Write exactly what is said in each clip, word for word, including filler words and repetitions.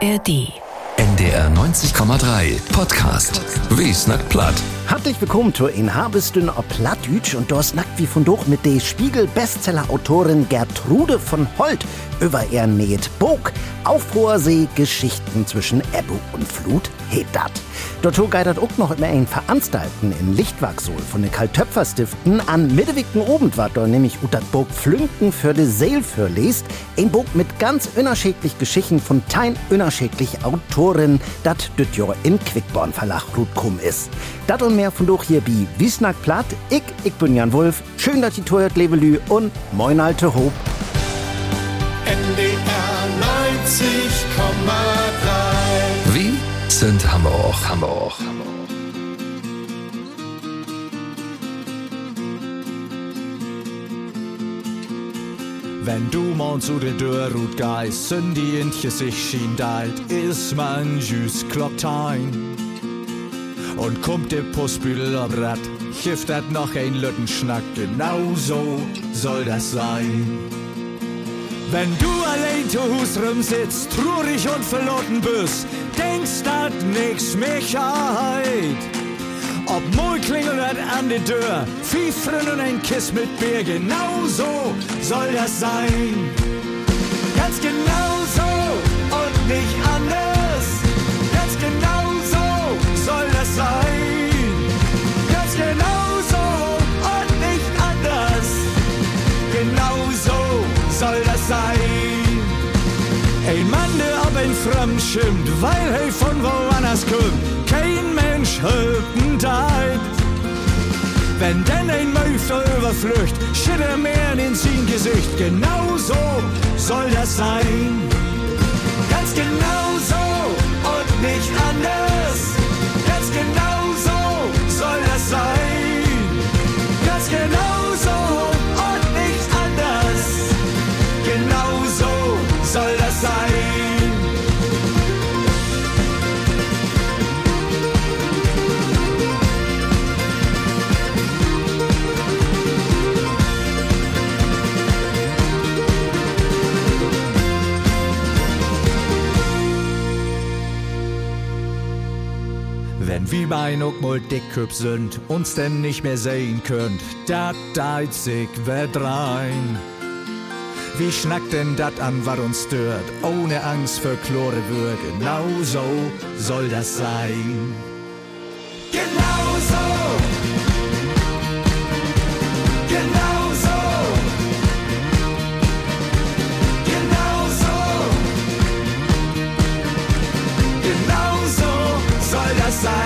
R D. N D R neunzig Komma drei Podcast. Wie snackt platt? Herzlich willkommen zu in Habestün ob Plattdütsch und da snackt wie von doch mit der Spiegel-Bestseller-Autorin Gertrude von Holt über ihr näht Bog auf hoher See Geschichten zwischen Ebbe und Flut heet dat. Dazu geidert auch noch immer ein Veranstalten in Lichtwachsol von den Karl-Töpfer-Stiften an Mittewigen Obend war da nämlich ut dat Bog Flünken für de Seel verlest. Ein Bog mit ganz unterschiedlich Geschichten von tein unterschiedlich Autoren, dat düt jo in Quickborn Verlag rutkum is. Dat und mehr von doch hier bi Wie snackt platt. Ich, ich bin Jan Wulff. Schön, dass ihr zuhört, Lebelü und moin alte Hob. N D R neunzig Komma drei. Wie sind Hamburg, Hamburg, Hamburg. Wenn du morgen zu der Dörrut geist, sind die in sich schien deit, is man jüs Klocktein. Und kommt der Postbüdel ab Rad, gibt dat noch ein Lüttenschnack, genau so soll das sein. Wenn du allein zu Hus rumsitzt, trurig und verloren bist, denkst dat nix Mechheit. Ob Mol klingelt an die Tür, Pfiffren und ein Kiss mit Bier, genau so soll das sein. Ganz genau so und nicht anders, ganz genau so soll das sein. Ganz genau so und nicht anders, genau so soll das sein. Ein Mann, der ab ein Fremd schimpft, weil er von woanders kommt, kein Mensch hülpen deit. Wenn denn ein Mäufter überflücht, schitt er mehr in sein Gesicht, genau so soll das sein. Ganz genau so und nicht anders, ganz genau so soll das sein. Ganz genau so und nicht anders, genau so soll das sein. Wenn wir bein auch mal dickköp sind, uns denn nicht mehr sehen könnt, dat deit sich wird rein. Wie schnackt denn dat an, was uns stört, ohne Angst für Chlore wird, genau so soll das sein. Genau so, genau so, genau so, genau so soll das sein.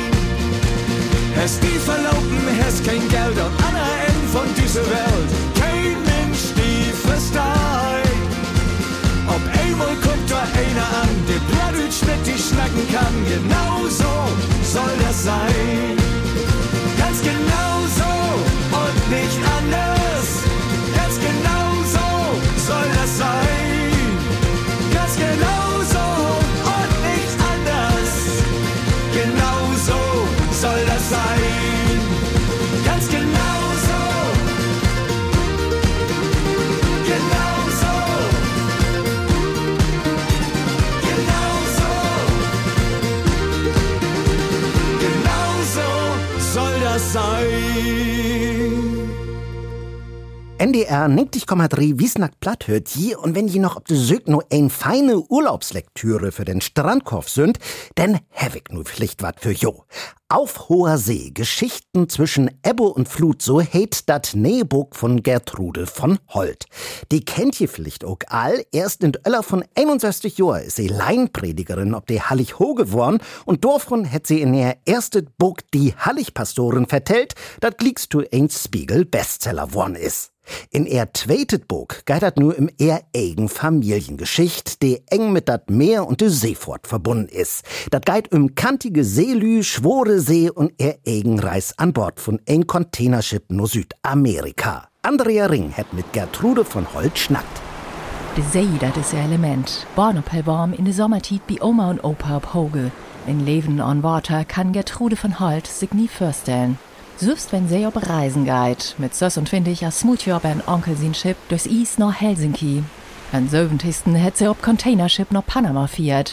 Es die Verlobten, es kein Geld und Anna Ende von dieser Welt, kein Mensch die versteht. Ob einmal kommt da einer an, der Plattdütsch mit die schnacken kann, genau so soll das sein. Ganz genau so und nicht anders, ganz genau so soll das sein. Ganz genau so und nicht anders, genau so soll das sein. Ganz genau so, genau so, genau so, genau so soll das sein. N D R neunzig Komma drei Wie snackt platt hört je und wenn je noch ob de Sög nur ein feine Urlaubslektüre für den Strandkorf sind, dann hab ich nur vielleicht wat für jo. Auf hoher See Geschichten zwischen Ebbe und Flut, so heet dat Nähbuch von Gertrude von Holt. Die kennt ihr vielleicht auch all. Erst in Öller von einundsechzig Jahren ist sie Laienpredigerin ob die Hallig ho geworden und davon hat sie in ihr erstes Buch die Halligpastorin vertellt, dat gliegst zu ein Spiegel-Bestseller worden is. In ihr zweitet Buch geht dat nur im eher eigen Familiengeschicht, die eng mit dat Meer und de Seefort verbunden is. Dat geht um kantige Seelü, schwore See und ihr eigen Reis an Bord von ein Containership no Südamerika. Andrea Ring hat mit Gertrude von Holt schnackt. De See, dat is ihr Element. Born op warm in de Sommertiet bi Oma und Opa op Hoge. Ein Leben on Water kann Gertrude von Holt sich nie vorstellen. Selbst wenn sie auf Reisen geht, mit Sös und Findig als Smutjob ein Onkel sin Schiff durchs Eis nach Helsinki. An siebzigsten hat sie auf Containership nach Panama fiert.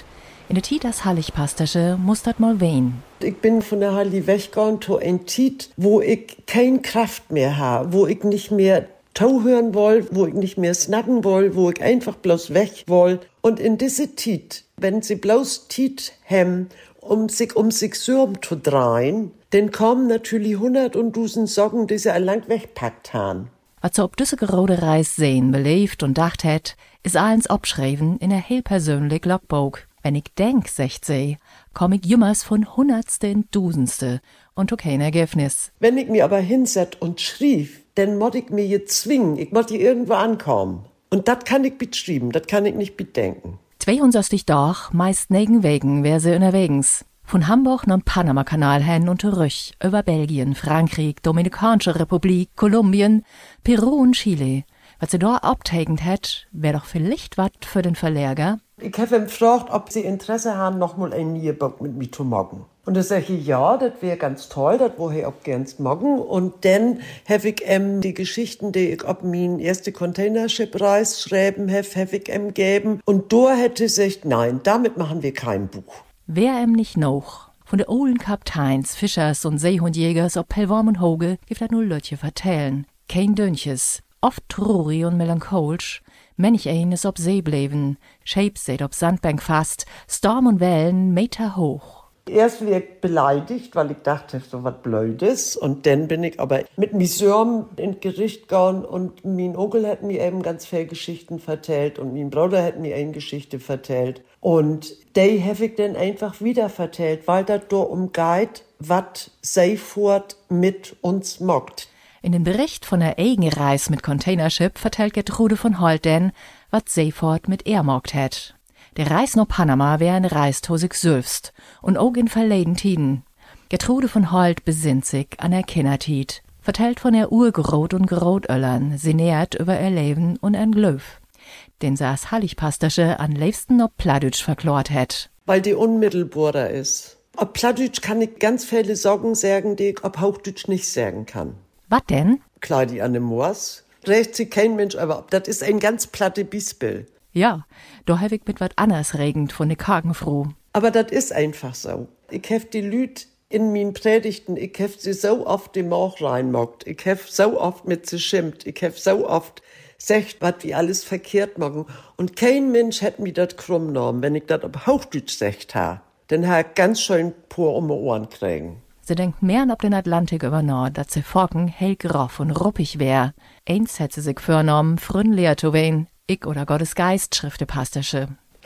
In der Tiet als Halligpastasche muss dat mal wehen. Ich bin von der Halli weggegangen zu ein Tiet, wo ich keine Kraft mehr habe, wo ich nicht mehr Tau hören will, wo ich nicht mehr snacken will, wo ich einfach bloß weg will. Und in diese Tiet, wenn sie bloß Tiet haben, um sich um sich Sürm zu drehen, dann kommen natürlich hundert und tausend Socken, die sie lang wegpackt haben. Was so ob diese gerode Reis sehen, belebt und dacht hätt, ist allens abschreiben in ein heel persönlich Logbuch. Wenn ich denk, sagt sie, komm ich jümmers von Hundertste in Dusendste und to kein Ergebnis. Wenn ich mir aber hinset und schrieb, dann mod ich mir jetzt zwingen, ich mod hier irgendwo ankommen. Und das kann ich beschreiben, das kann ich nicht bedenken. zweihundertzig doch, meist negen Wegen wär sie unterwegs. Von Hamburg nach Panama-Kanal hin und zurück, über Belgien, Frankreich, Dominikanische Republik, Kolumbien, Peru und Chile. Was sie dort abtegend hätt, wär doch vielleicht wat für den Verleger. Ich habe ihn gefragt, ob sie Interesse haben, noch mal ein Nierbock mit mir zu machen. Und da sage ich, ja, das wäre ganz toll, das woher ich auch gern machen. Und dann habe ich ihm die Geschichten, die ich auf mein erste Containership-Reis schreiben habe, habe ich ihm gegeben. Und da hätte ich gesagt, nein, damit machen wir kein Buch. Wär em nicht noch. Von de olden Kapteins, Fischers und Seehundjägers ob Pellworm und Hoge gibt dat nur Lötje vertellen. Kein Dönches, oft traurig und melancholisch. Manch ein is ob See bleiben, Shapes seht ob Sandbank fast, Storm und Wellen Meter hoch. Erst war ich beleidigt, weil ich dachte, so was Blödes. Und dann bin ich aber mit mir Sörm ins Gericht gegangen und mein Onkel hat mir eben ganz viele Geschichten vertellt und mein Bruder hat mir eine Geschichte vertellt. Und die habe ich dann einfach wieder vertellt, weil das da umgeht, was Seefurt mit uns mockt. In dem Bericht von der eigenen Reis mit Containership vertellt Gertrude von Holt denn, was Seefurt mit er mockt hat. Der Reis nach Panama wär ein Reis to sich selbst und auch in verleden Tiden. Gertrude von Holt besinnt sich an der Kindertied, vertellt von der Urgrot und Grotöllern, sie nährt über ihr Leben und ein Glöf, den sie als Halligpastasche an liebsten noch Plattdeutsch verklort hat. Weil die unmittelbarer ist. Ob Plattdeutsch kann ich ganz viele Sorgen sagen, die ich ob Hochdeutsch nicht sagen kann. Was denn? Klar, die an dem Moors. Recht sich kein Mensch, aber das ist ein ganz platte Bispel. Ja, da hab ich mit wat anders regend von de Kagen froh. Aber das ist einfach so. Ich hab die Lüt in meinen Predigten, ich hab sie so oft im Mauch reinmockt. Ich hab so oft mit sie schimpft. Ich hab so oft sagt, was wir alles verkehrt machen. Und kein Mensch hätt mir das krumm genommen, wenn ich das auf Hochdeutsch sagt ha. Dann ha ich ganz schön pur um die Ohren kriegen. Sie denkt mehr ob den Atlantik über Nord, dat sie Forken hell groff und ruppig wär. Eins hätt sie sich vornommen, frün leer zu wehen. Ich oder Gottes Geist Schriftepastasche.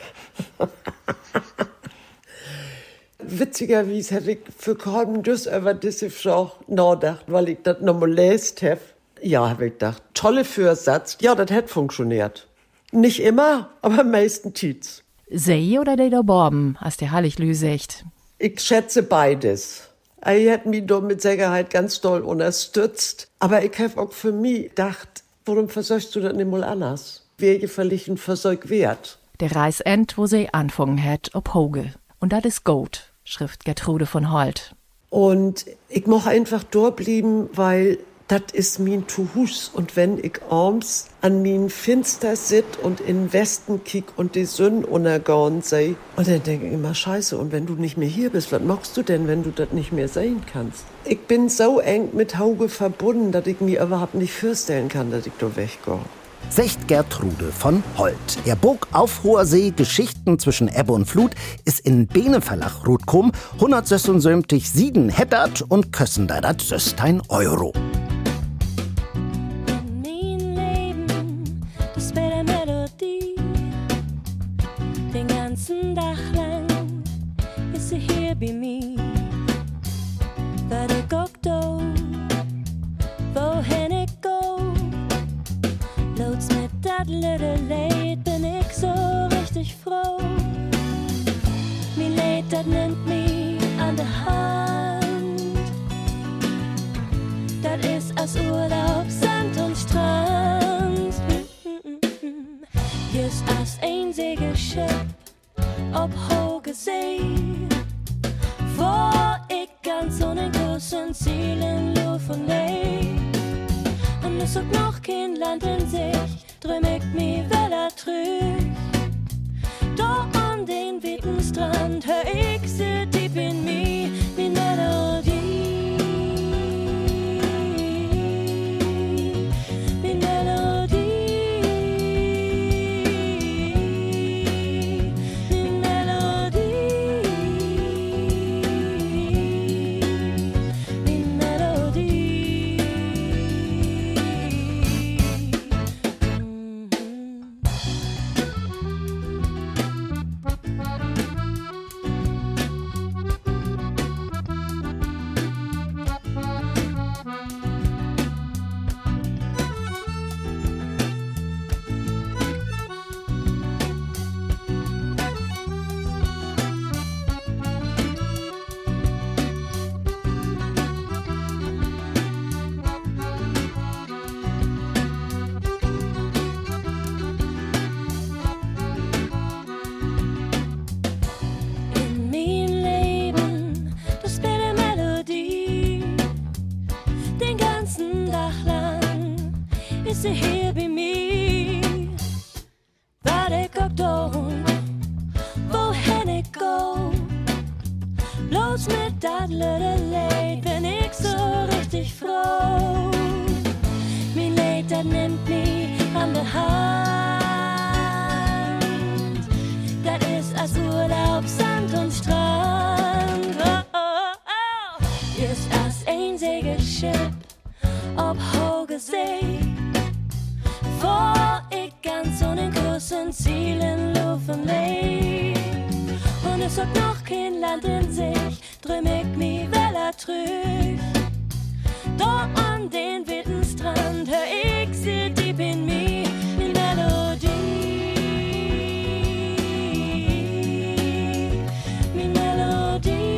Witzigerweise habe ich für kaum das über diese Frau nachgedacht, weil ich das nochmal lest habe. Ja, habe ich gedacht, tolle Vorsatz. Ja, das hat funktioniert. Nicht immer, aber meistens tut's. Sie oder der da Borben, als der Halliglü sagt? Ich schätze beides. Er hat mich da mit Sicherheit ganz doll unterstützt. Aber ich habe auch für mich gedacht, warum versuchst du das nicht mal anders? Wer je vielleicht ein Versuch wert. Der Reis end, wo sie anfangen hat, ob Hoge. Und dat is gut, schrift Gertrude von Holt. Und ich moch einfach dort bleiben, weil dat is mein Zuhus. Und wenn ich abends an mein Finster sit und in Westen kick und die Sonne untergehen seh, und dann denke ich immer, scheiße, und wenn du nicht mehr hier bist, was machst du denn, wenn du das nicht mehr sehen kannst? Ich bin so eng mit Hauge verbunden, dass ich mir überhaupt nicht vorstellen kann, dass ich da weggehe. Secht Gertrude von Holt. Ihr Buch Auf hoher See, Geschichten zwischen Ebbe und Flut, ist in Bene Verlag rutkom, hundertsechsundsiebzig Sieden hättert und kössen da dat Söstein Euro. Mein Leben, das wär der Melodie. Den ganzen Tag lang ist sie hier bei mir. Weil der guckt da, wohin ich go. Loads mit dat little Lied bin ich so richtig froh. Mi Lied, dat nimmt mi an der Hand. Dat is als Urlaub, Sand und Strand. Just als ein Segelschiff ob hoge See. Wo ich ganz ohne großen Zielen Luft und Leh. Und es hat noch kein Land in sich, drümm ich mich wieder trüg. Da an den weiten Strand. Just mit dat lüde Leid bin ich so richtig froh. Mein Leid, dat nimmt mich an der Hand. Dat ist als Urlaub, Sand und Strand. Oh, oh, oh. Ist als ein Segelschiff ob hoge See, wo ich ganz ohne großen Zielen laufen leh. Und es hat noch kein Land in sich, drümm ich mich weller trüg. Da an den weiten Strand hör ich sie deep in mir, die Melodie, die Melodie.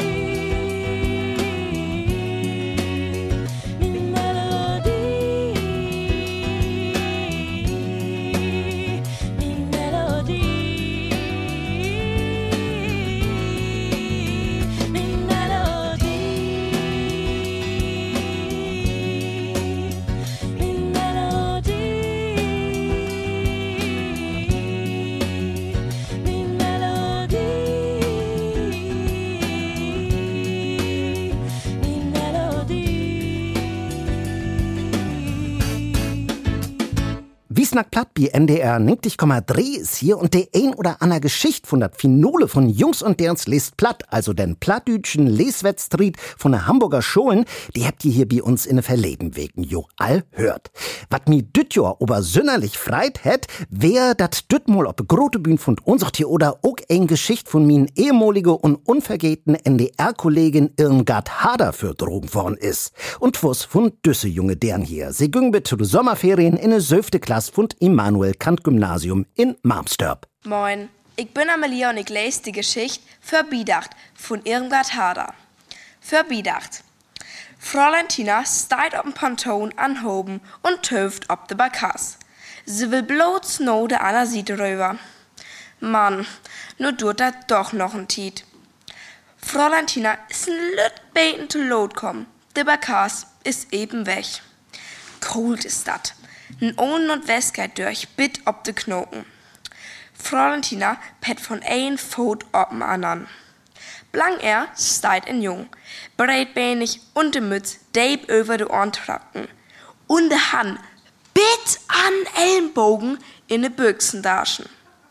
Wiesnack Platt bei N D R neunzig Komma drei ist hier und de ein oder ander Geschicht von dat Finale von Jungs und derns lest Platt, also den plattdütschen Leswettstreet von der Hamburger Schulen, die habt ihr hier bei uns in de verleden wegen jo all hört. Wat mi düt Jahr ober sünnerlich freit hätt, wär dat düt mal ob grote Bühn von uns hier oder ook ein Geschicht von min ehemalige und unvergeten N D R-Kollegin Irmgard Hader für Drogen worden is. Und was von düsse junge dern hier. Sie güng bitte zu de Sommerferien in de söfte Klasse von Immanuel Kant Gymnasium in Marmstorp. Moin, ich bin Amelia und ich lese die Geschichte Verbidacht von Irmgard Hader. Verbidacht. Fräulein Tina steigt auf dem Ponton anhoben und töft ob de Barkas. Sie will bloß no de aner Seite rüber. Mann, nur tut dat doch noch ein Tiet. Fräulein Tina ist ein lüt beten zu Lot kommen. De Barkas ist eben weg. Cold ist dat. N Ohn und Westgeit durch, bit ob de Knoten. Fräulein Tina pet von ein Fot ob'n andern. Blang er steit en Jung, breitbeinig und de Mütz deep über de Ohren trappen. Und de Hand bit an Ellenbogen in de Büchsendaschen.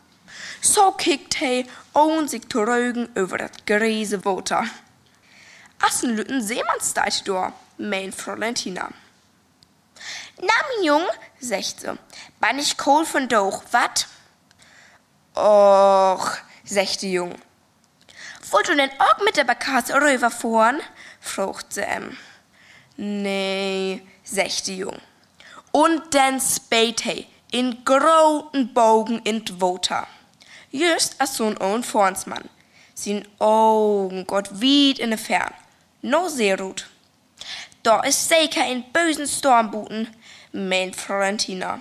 So kickt he ohn sich zu rögen über dat Gräse Water. Assen lütten Seemannsteit door, mein Fräulein Tina. Na, mein Jung, sagt sie, bin ich kohl von doch, wat? Och, sagt die Jung. Wollt du denn auch mit der Barkas rüberfahren? fragt sie em. Nee, sagt die Jung. Und dann spät he in großen Bogen in d Water. Just als so'n own Fornsmann. Sin Augen Gott wied in de Fern. No Seerut. Da ist sicher ein bösen Stormbuten, meint Fräulein Tina.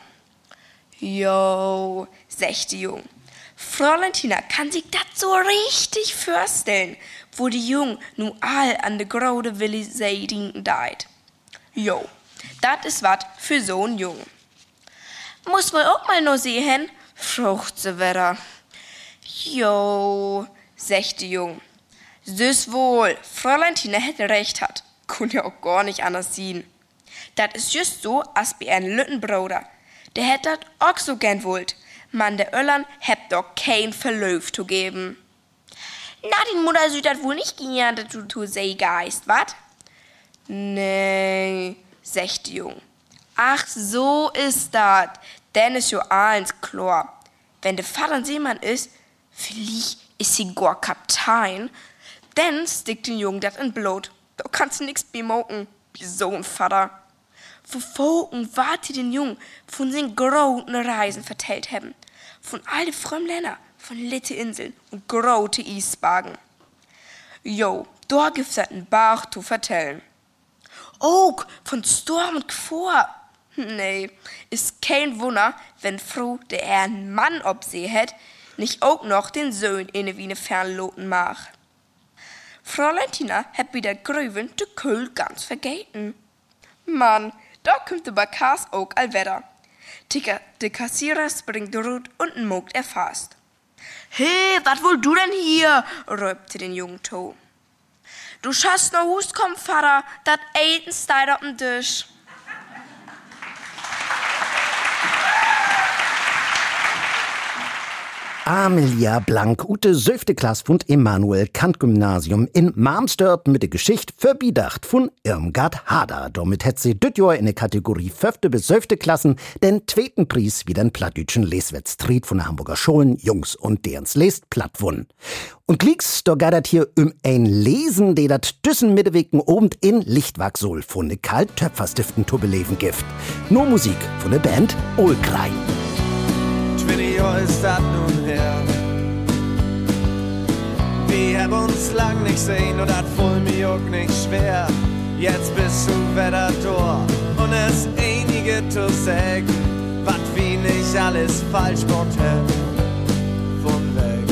Jo, sagt die Jung. Fräulein Tina kann sich dat so richtig vorstellen, wo die Jung nu all an de grode Willi See dinken deit. Jo, dat is wat für so'n Jung. Muss wohl auch mal no sehen, frucht sie wieder. Jo, sagt die Jung. Süß wohl, Fräulein Tina hätte recht hat. Kun ja auch gar nicht anders sehen. Dat is just so, als bei ein Lüttenbruder. Der hätt dat auch so gern wollt. Man, der Öllern hebt doch kein Verlöf zu geben. Na, die Mutter süd dat wohl nicht gern, dat du zu Seegeist, wat? Nee, sagt die Jung. Ach, so ist dat. Denn is jo eins klar. Wenn der Vater ein Seemann ist, vielleicht ist sie gar Kaptein, denn stickt den Jungen dat in Blut. Da kannst du nix bemoken, wie so ein Vater. Wovon wart den Jungen von den großen Reisen vertellt haben. Von all den fremden Ländern, von litte Inseln und große Eisbergen. Jo, da gibt's halt einen Bach zu vertellen. Auch von Sturm und Gefahr. Nee, ist kein Wunder, wenn Frau, der er einen Mann ob sie hat, nicht auch noch den Sohn inne wie ne Fernloten mach. Fräulein Tina hat wieder Grüven de Köhl ganz vergeten. Mann, da kommt der Barkas auch allwetter. Der Kassierer springt rot und mogt er fast. Hey, wat wohl du denn hier? Röpte den Jungen to. Du schaust noch Hust, komm, Vater, dat Eten steht auf dem Tisch. Amelia Blank, ute söfte Klasse von Emanuel Kant Gymnasium in Marmstorp mit der Geschichte Verbidacht von Irmgard Hader. Damit hat sie dit Jahr in der Kategorie fünfte bis söfte Klassen den zweiten Preis wie den plattdütschen Leswettstreet von der Hamburger Schulen Jungs und derens lest platt wun. Und klicks, da geht dat hier um ein Lesen, der dat düssen Mittewegen oben in Lichtwachsol von der Karl Töpfer Stiften Tubeleben gibt. Nur Musik von der Band Ohlkrei. zwanzig Jahre ist das nun her. Wir haben uns lang nicht sehen und das voll mir auch nicht schwer. Jetzt bist du wieder da und es einige zu sagen, was wie nicht alles falsch gemacht hat. Von weg.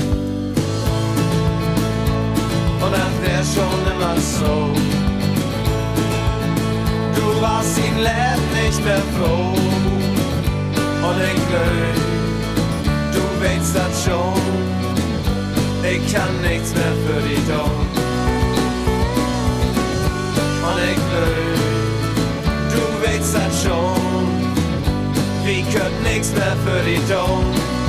Und das wär schon immer so. Du warst ihn Leben nicht mehr froh. Und ich glaub, du weißt das schon, ich kann nichts mehr für dich tun. Und ich glaub, du weißt das schon, wir können nichts mehr für dich tun.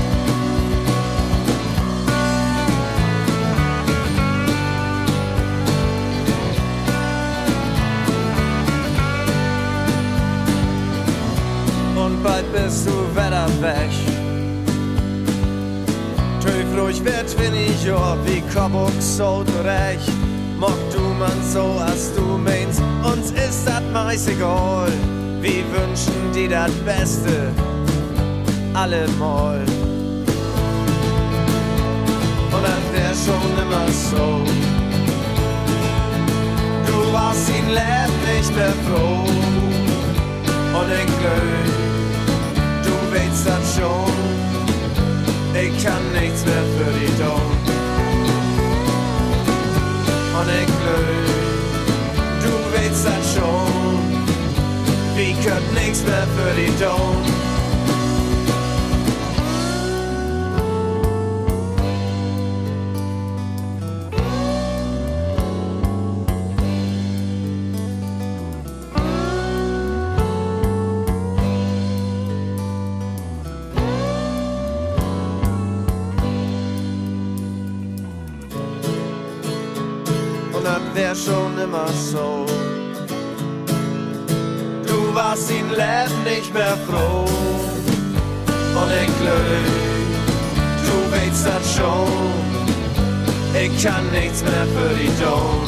Und bald bist du wieder weg. Töf ruhig wird, wenn ich ja wie Kabuk so zurecht. Mock du man so, als du meinst, uns ist das meist egal. Wir wünschen dir das Beste, allemal. Und das wär schon immer so. Du warst ihn Leben nicht mehr froh. Und ich glaub, du weißt das schon. Ich kann nichts mehr für dich tun. Und ich glaub, du weißt das schon. Wir können nichts mehr für dich tun. Wär schon immer so. Du warst ihn Leben nicht mehr froh. Und ich glaub, du weißt das schon. Ich kann nichts mehr für dich tun.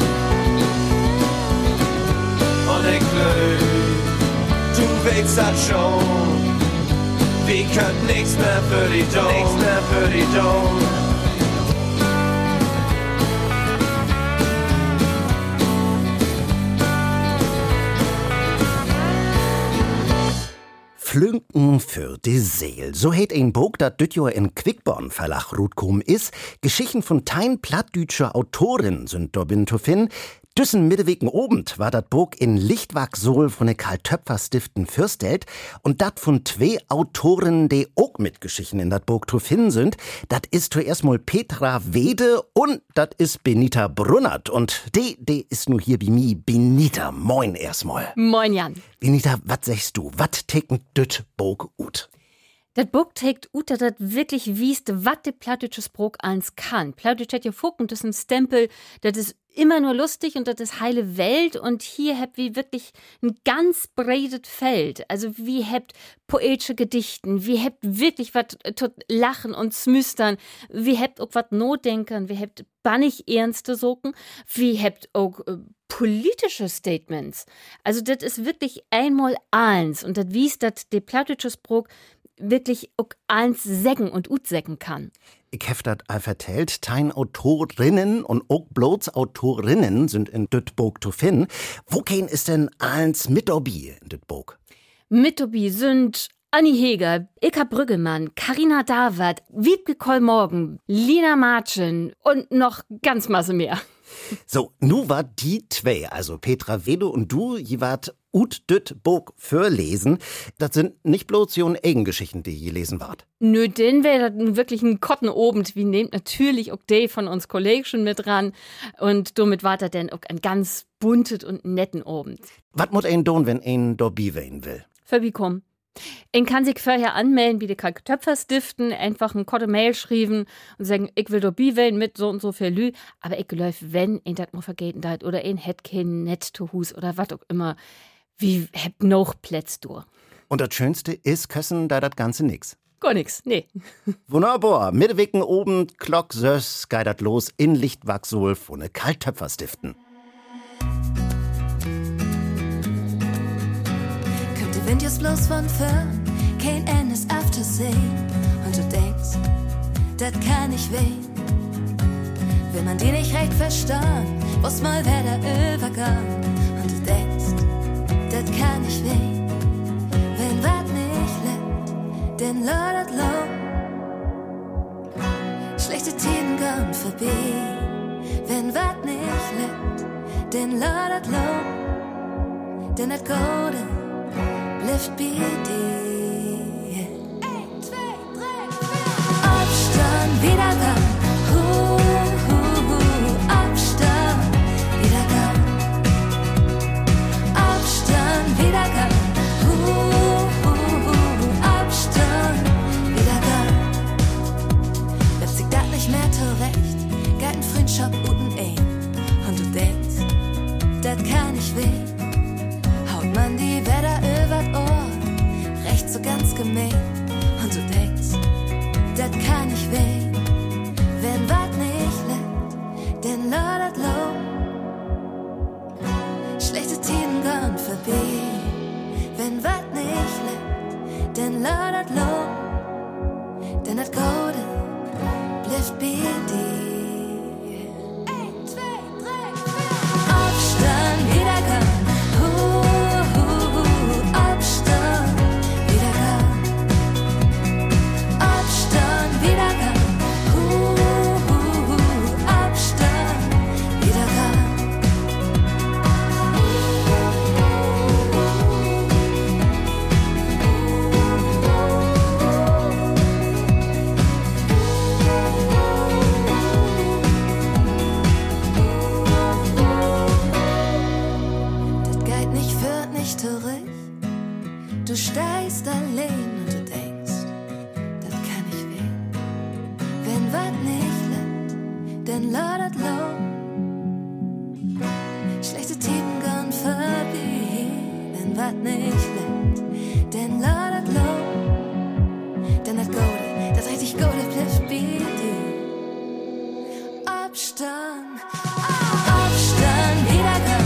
Und ich glaub, du weißt das schon. Wir können nichts mehr für dich tun. Nichts mehr für dich tun. Flünken für die Seel. So hat ein Buch, dat düt Jahr in Quickborn Verlag rutkom is. Geschichten von tein plattdütscher Autorin sind dobin zu finden. Düssen Mittewegen obend war dat Buch in Lichtwachsol von der Karl Töpfer Stiften Fürstelt und dat von zwei Autoren, die auch mit Geschichten in dat Buch zu finden sind. Dat ist zuerst mal Petra Wede und dat ist Benita Brunnert. Und die, die ist nu hier bei mir. Benita, moin erstmal. Moin Jan. Benita, wat sagst du? Wat teken düt Buch ut? Das Buch trägt ut, dass das wirklich wiest, was der plattdütsche Sprach eins kann. Plattdütsch hat ja Fuck und das ist ein Stempel, das ist immer nur lustig und das ist heile Welt und hier habt wir wirklich ein ganz breites Feld. Also wie habt poetische Gedichten, wie habt wirklich was tot lachen und smüstern, wie habt auch was Notdenkern, wie habt bannig ernste Socken, wie habt auch äh, politische Statements. Also das ist wirklich einmal eins und das wiest, dass der plattdütsche Sprach wirklich auch eins sägen und ut sägen kann. Ich hef dat all vertellt, tein Autorinnen und auch bloß Autorinnen sind in dit Buch zu finden. Wo kein ist denn eins mit obi in dit Buch? Mit obi sind Anni Heger, Ilka Brüggemann, Carina Dawert, Wiebke Kollmorgen, Lina Marchen und noch ganz Masse mehr. So, nu war die zwei, also Petra Wedo und du, je wart ut düt Bog für lesen. Das sind nicht bloß so Eigengeschichten, die je lesen wart. Nö, denn wäre das wirklich ein Kottenobend. Wie nehmt natürlich auch die von uns Kollegen schon mit ran. Und damit war das dann auch ein ganz buntet und netten Abend. Was muss ein tun, wenn ein dabei sein will? Verbikommen. Ein kann sich vorher anmelden, wie die Töpfer stiften, einfach ein Kotte Mail schreiben und sagen, ich will dabei sein mit so und so viel Lü, aber ich glaube, wenn ein das mal vergeten hat oder ein hätt kein Netz zu Hus oder was auch immer, wie habt noch Plätz durch. Und das Schönste ist, kössen da das Ganze nix. Gar nix, nee. Wunderbar, mittewicken oben, Glock, Sös, geidert los in Lichtwachsol von ne Kalttöpfer stiften. Wind jetzt bloß von fern, kein Endes aufzusehen. Und du denkst, das kann nicht weh. Will man die nicht recht verstehen, was mal wer da übergang. Und du denkst, das kann nicht weh. Wenn wat nicht lebt, denn ladet low. Schlechte Tiden gehen vorbei. Wenn wat nicht lebt, denn ladet low. Denn das Gode Lift bei dir. Ein, zwei, drei, vier. Abstand, Wiedergang. Hu, hu, hu. Abstand, Wiedergang. Abstand, Wiedergang. Hu, hu, hu. Abstand, Wiedergang. Bleibt sich das nicht mehr zurecht. Gehalten Freundschaft unten ein. Und du denkst, das kann nicht weh. Haut man die Wetter übert Ohr, recht so ganz gemein. Und du denkst, das kann nicht weh. Wenn wat nicht lebt, denn ladet low. Schlechte Tiden gehen vorbei. Wenn wat nicht lebt, denn ladet low. Denn das Gode bleibt bei dir. Ein, zwei, drei, vier. Abstand, Wiedergang. Du steigst allein und du denkst, das kann nicht weh. Wenn wat nicht lebt, dann ladet low. Schlechte Tiden gehen vorbei. Wenn wat nicht lebt, dann ladet low. Denn das Gode, das richtig Gode bleibt bei dir. Abstand, Abstand, Wiedergang.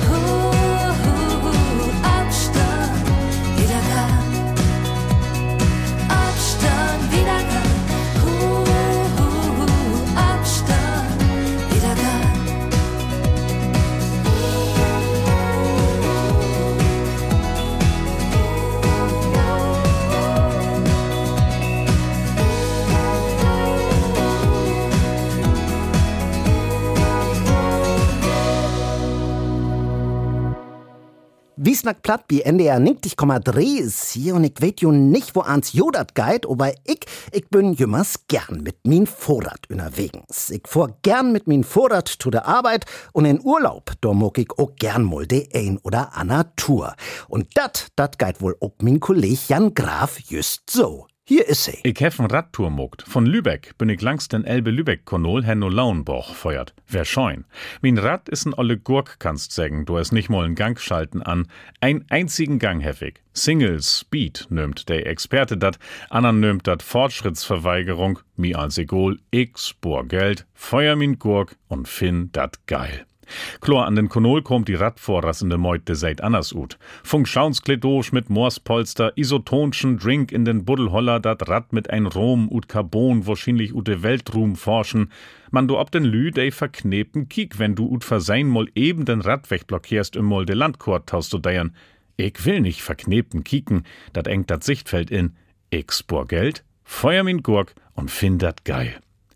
Wiesnack platt wie N D R neunzig Komma drei ist hier und ich weet jo nicht, wo ans Jodat geht, aber ich, ich bin jümmers gern mit min Vorrat unterwegs. Ich fahr gern mit min Vorrat zu der Arbeit und in Urlaub, da mag ich auch gern mal de ein oder ander Tour. Und dat, dat geht wohl auch min Kolleg Jan Graf just so. Hier ist sie. Ich hef n Radtour mogt. Von Lübeck bin ich langs den Elbe-Lübeck-Kanal Henno Lauenbach feuert. Wär scheun. Min Rad is n olle Gurk, kannst sägen. Du es nicht mal n Gang schalten an. Ein einzigen Gang heffig. Single Speed nömt der Experte dat. Andern nömt dat Fortschrittsverweigerung. Mi als egal. Ich spor Geld. Feuer min Gurk und find dat geil. Chlor an den Konol kommt die radvorrassende Meute seit anders ut. Funk Schaunskledosch mit Morspolster, isotonschen Drink in den Buddelholler, dat Rad mit ein Rom ut Carbon wahrscheinlich ut de Weltruhm forschen. Man du ob den Lü de verkneten Kiek, wenn du ut versein moll eben den Rad wegblockierst im Moll de Landkort taust du deiern. Ich will nicht verkneten kieken, dat engt dat Sichtfeld in. Ich spor Geld, feuer min Gurk und find dat geil.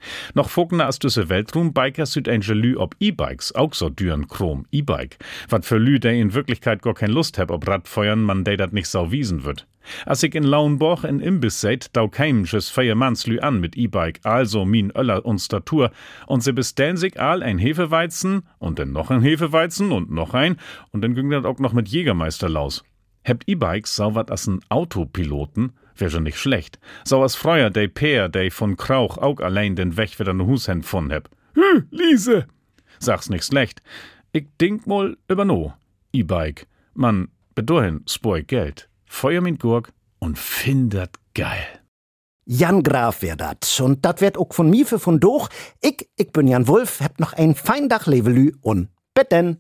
Noch Vogner as düsse Weltruhm-Biker süd ein Gelü ob E-Bikes, auch so düren Chrom E-Bike. Wat für Lü, der in Wirklichkeit gar kein Lust hab ob Radfeuern, man der dat nicht sau wiesen wird. Als ich in Lauenborg in Imbiss seid, dau keimches Feiermannslü an mit E-Bike, also min Öller und Statur, und sie bestellen sich all ein Hefeweizen und dann noch ein Hefeweizen und noch ein, und dann ging das auch noch mit Jägermeister laus. Hebt E-Bikes sau wat as n Autopiloten, wär schon nicht schlecht. Sau as freuer de Peer, de von Krauch auch allein den Weg wieder ne Hushend von heb. Hü, Liese! Sag's nicht schlecht. Ich denk mal über no. E-Bike. Man, bedorhin, spoi Geld. Feuer mit Gurk und findet geil. Jan Graf wär dat. Und dat wird auch von mir für von doch. Ich, ich bin Jan Wulff, hab noch ein fein Dach Levelü und betten.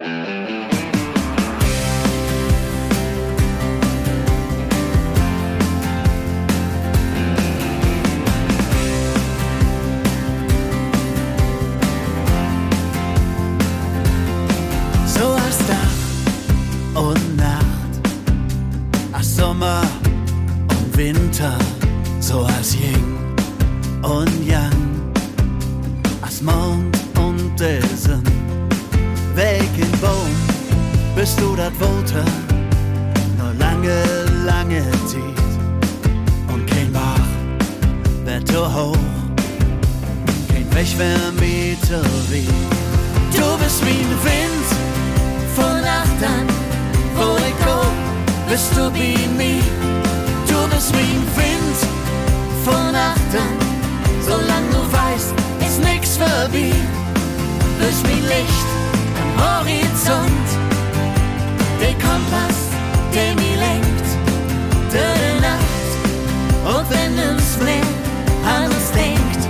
So als Tag und Nacht, als Sommer und Winter, so als Yin und Yang, als Mond und der Sonne. Welchen Baum bist du dat wollte? Nur lange, lange Zeit und kein Bach wird zu hoch, kein Wäschwärmeter wie. Du bist wie ein Wind von Nacht, wo ich go, bist du wie mir. Du bist wie ein Wind von Nacht, solang du weißt, ist nix vorbei. Bist wie Licht am Horizont, der Kompass, der mich lenkt, der Nacht, und wenn uns mehr an uns denkt.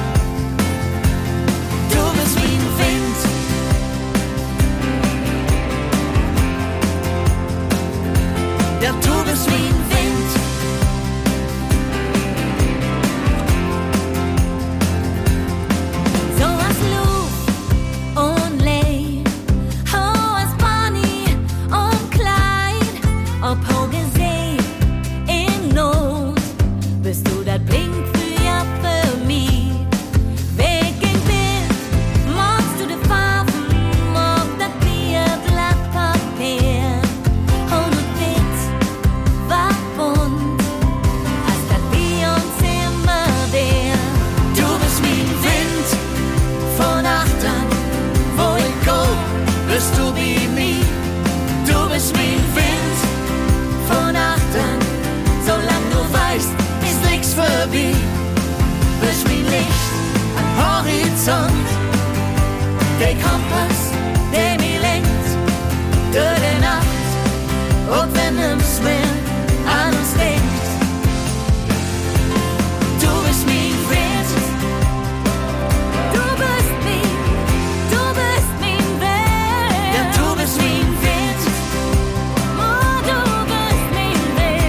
Du bist wie ein Wind, ja, du bist wie ein Wind. So was Luft und Leid, oh, als Bonnie und Clyde, ob hohe See in Not, bist du dat Blinkfeuer für mich. Weg in Bild, magst du die Farben auf das Bierblatt Papier. Und du bist war bunt, als das wir uns immer wär. Du bist wie ein Wind von Nacht, wo ich go, bist du wie mir. Du bist wie ein Wind von Nacht, solang du weißt, ist nix vorbei. Bist wie Licht am Horizont, der Kompass, der mich lenkt, durch die Nacht, und wenn nichts mehr an uns denkt. Du bist wie ein Wind, Du bist wie, du bist mein Wind. ja, du bist wie ein Wind. Oh, du bist mein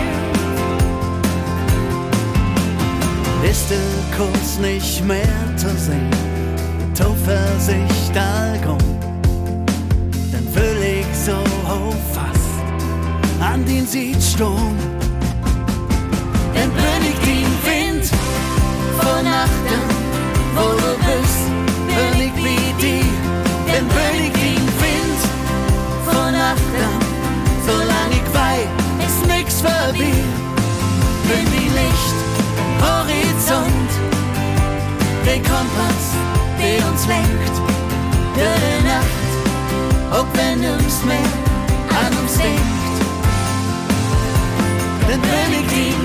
Wind. Ist der Kurs nicht mehr zu sehen, mit Zuversicht allgemein, dann will ich so hoch fast an den Südsturm. Dann bin ich den Wind von Nacht, wo du bist, bin ich wie die. Dann bin ich den Wind von Nacht, solang ich weiß, ist nix vorbei. Bin wie Licht am Horizont, der Kompass, der uns lenkt, durch die Nacht, auch wenn uns mehr an uns denkt. Dann bin ich den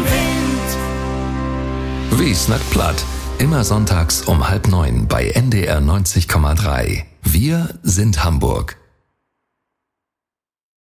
Wind. Wie snackt platt? Immer sonntags um halb neun bei N D R neunzig Komma drei. Wir sind Hamburg.